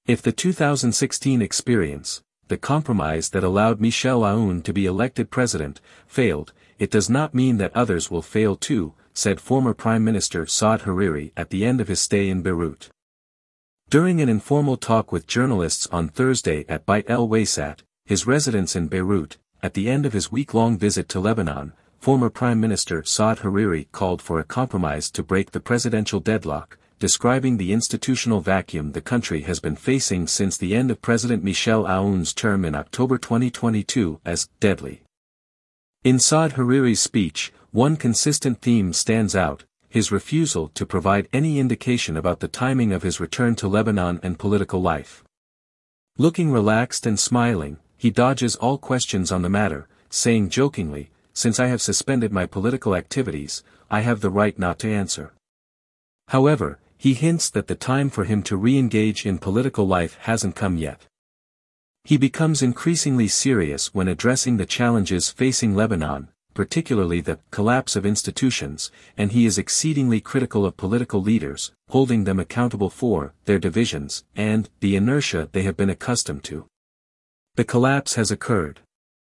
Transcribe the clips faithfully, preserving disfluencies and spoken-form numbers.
If the two thousand sixteen experience, the compromise that allowed Michel Aoun to be elected president, failed, it does not mean that others will fail too, said former Prime Minister Saad Hariri at the end of his stay in Beirut. During an informal talk with journalists on Thursday at Beit El Waysat, his residence in Beirut, at the end of his week-long visit to Lebanon, former Prime Minister Saad Hariri called for a compromise to break the presidential deadlock, describing the institutional vacuum the country has been facing since the end of President Michel Aoun's term in October twenty twenty-two as deadly. In Saad Hariri's speech, one consistent theme stands out: his refusal to provide any indication about the timing of his return to Lebanon and political life. Looking relaxed and smiling, he dodges all questions on the matter, saying jokingly, "Since I have suspended my political activities, I have the right not to answer." However, he hints that the time for him to re-engage in political life hasn't come yet. He becomes increasingly serious when addressing the challenges facing Lebanon, particularly the collapse of institutions, and he is exceedingly critical of political leaders, holding them accountable for their divisions and the inertia they have been accustomed to. The collapse has occurred.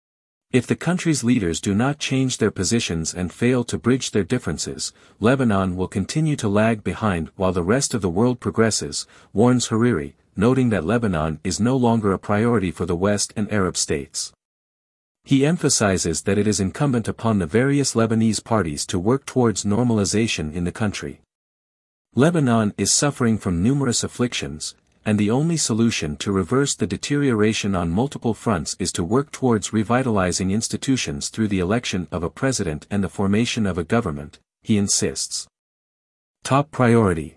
If the country's leaders do not change their positions and fail to bridge their differences, Lebanon will continue to lag behind while the rest of the world progresses, warns Hariri, noting that Lebanon is no longer a priority for the West and Arab states. He emphasizes that it is incumbent upon the various Lebanese parties to work towards normalization in the country. Lebanon is suffering from numerous afflictions, and the only solution to reverse the deterioration on multiple fronts is to work towards revitalizing institutions through the election of a president and the formation of a government, he insists. Top priority.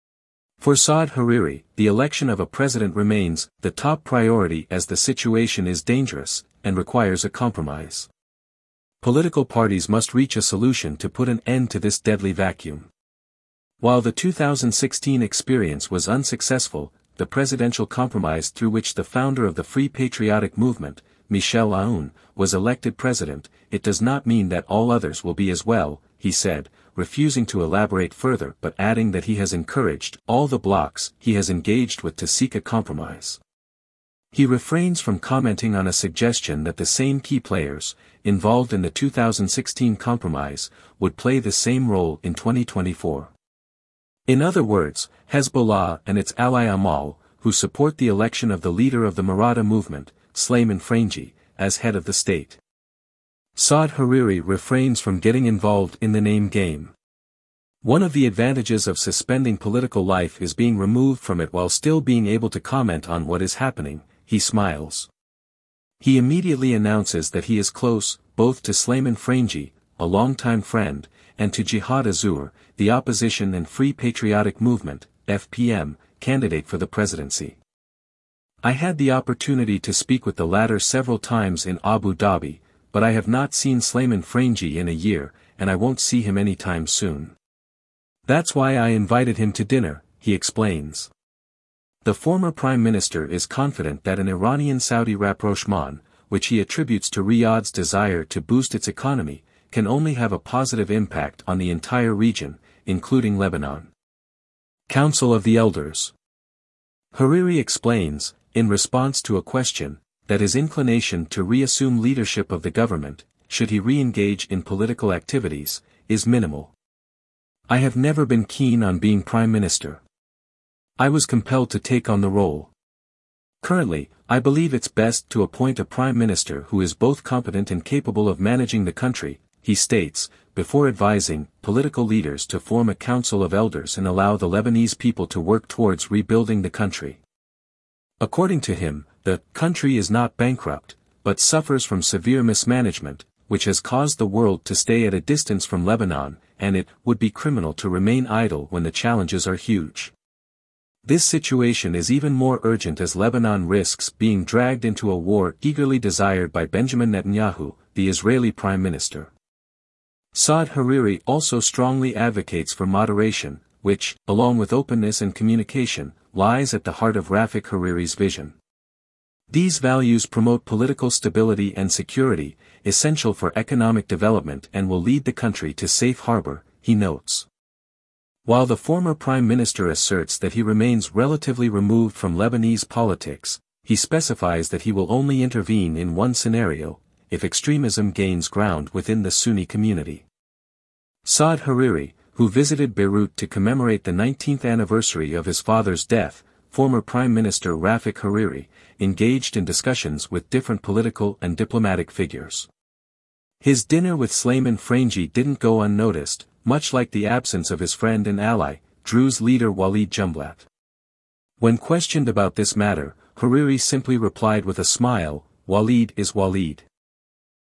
For Saad Hariri, the election of a president remains the top priority as the situation is dangerous, and requires a compromise. Political parties must reach a solution to put an end to this deadly vacuum. While the two thousand sixteen experience was unsuccessful, the presidential compromise through which the founder of the Free Patriotic Movement, Michel Aoun, was elected president, it does not mean that all others will be as well, he said, refusing to elaborate further but adding that he has encouraged all the blocs he has engaged with to seek a compromise. He refrains from commenting on a suggestion that the same key players, involved in the two thousand sixteen compromise, would play the same role in twenty twenty-four. In other words, Hezbollah and its ally Amal, who support the election of the leader of the Maratha movement, Sleiman Frangi, as head of the state. Saad Hariri refrains from getting involved in the name game. One of the advantages of suspending political life is being removed from it while still being able to comment on what is happening, he smiles. He immediately announces that he is close, both to Sleiman Frangi, a longtime friend, and to Jihad Azur, the opposition and Free Patriotic Movement, F P M, candidate for the presidency. I had the opportunity to speak with the latter several times in Abu Dhabi, but I have not seen Sleiman Frangi in a year, and I won't see him anytime soon. That's why I invited him to dinner, he explains. The former prime minister is confident that an Iranian-Saudi rapprochement, which he attributes to Riyadh's desire to boost its economy, can only have a positive impact on the entire region, including Lebanon. Council of the Elders. Hariri explains, in response to a question, that his inclination to reassume leadership of the government, should he re-engage in political activities, is minimal. I have never been keen on being prime minister. I was compelled to take on the role. Currently, I believe it's best to appoint a prime minister who is both competent and capable of managing the country, he states, before advising political leaders to form a council of elders and allow the Lebanese people to work towards rebuilding the country. According to him, the country is not bankrupt, but suffers from severe mismanagement, which has caused the world to stay at a distance from Lebanon, and it would be criminal to remain idle when the challenges are huge. This situation is even more urgent as Lebanon risks being dragged into a war eagerly desired by Benjamin Netanyahu, the Israeli prime minister. Saad Hariri also strongly advocates for moderation, which, along with openness and communication, lies at the heart of Rafik Hariri's vision. These values promote political stability and security, essential for economic development, and will lead the country to safe harbor, he notes. While the former prime minister asserts that he remains relatively removed from Lebanese politics, he specifies that he will only intervene in one scenario, if extremism gains ground within the Sunni community. Saad Hariri, who visited Beirut to commemorate the nineteenth anniversary of his father's death, former Prime Minister Rafik Hariri, engaged in discussions with different political and diplomatic figures. His dinner with Sleiman Frangi didn't go unnoticed, much like the absence of his friend and ally, Druze leader Walid Jumblat. When questioned about this matter, Hariri simply replied with a smile, "Walid is Walid."